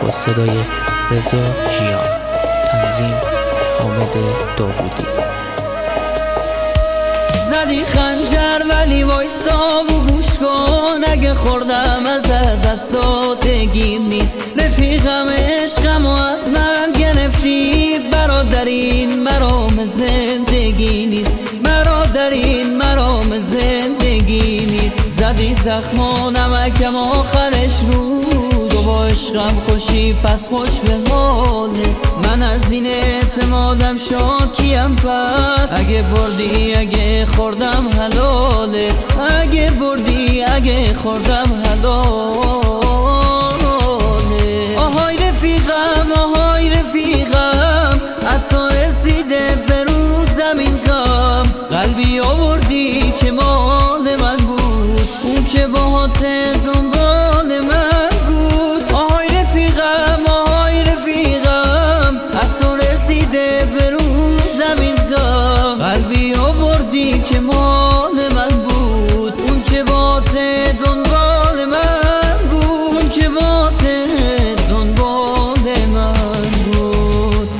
با صدای رضا ژیان، تنظیم حامد داوودی. زدی خنجر ولی وایستا و گوش کن، اگه خوردم از دستات دگیم نیست. رفیقم عشقم و از من گرفتی، برادرین مرام زندگی نیست، برادرین مرام زندگی نیست. زدی زخم و نمکم آخرش رود، و با عشقم خوشی پس خوش به حاله. من از این اعتمادم شاکیم، پس اگه بردی اگه خوردم حلالت، اگه بردی اگه خوردم حلالت. آهای رفیقم آهای رفیقم، از تو رسیده به رو زمین کام. قلبی آوردی که مال من بود، اون که باهات دنبال من بود. آهای رفیقم آهای رفیقم، از تو رسیده به رو زمین کام. قلبی آوردی که مال من بود، اون که باهات دنبال من بود، اون که باهات دنبال من بود.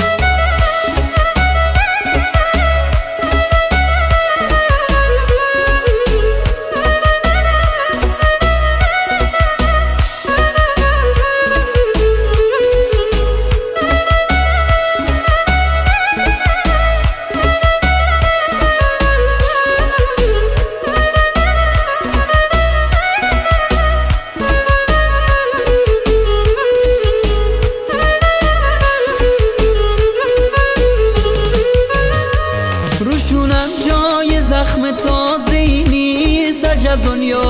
روشونم جای زخم تازه‌ای نیست، عجب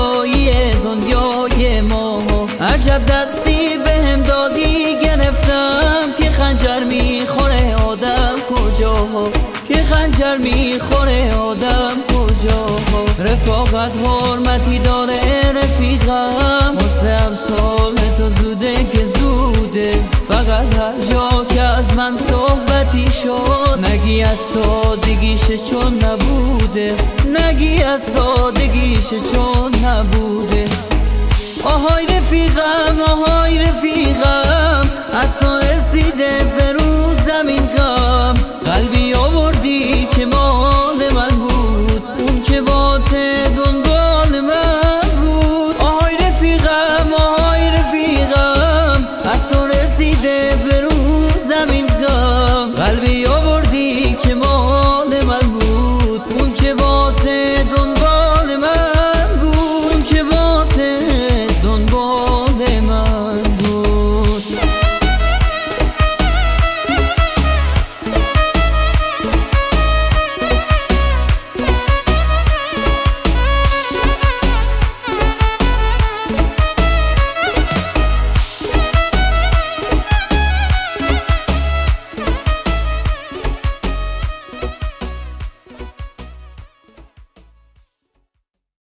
دنیای ما. عجب درسی بهم دادی گرفتم، که خنجر میخوره آدم کجا، که خنجر میخوره آدم کجا. رفاقت حرمتی داره رفیقم، واسه امسال تو زوده که زوده. فقط هر جا که از من صحبتی شد، نگی از سادگیشه چون نبوده، نگی از سادگیشه چون نبوده. آهای رفیقم آهای رفیقم، از تو رسیده به رو زمین کام. قلبی آوردی که مال من بود، اون که باهات دنبال من بود. آهای رفیقم آهای رفیقم، از تو رسیده به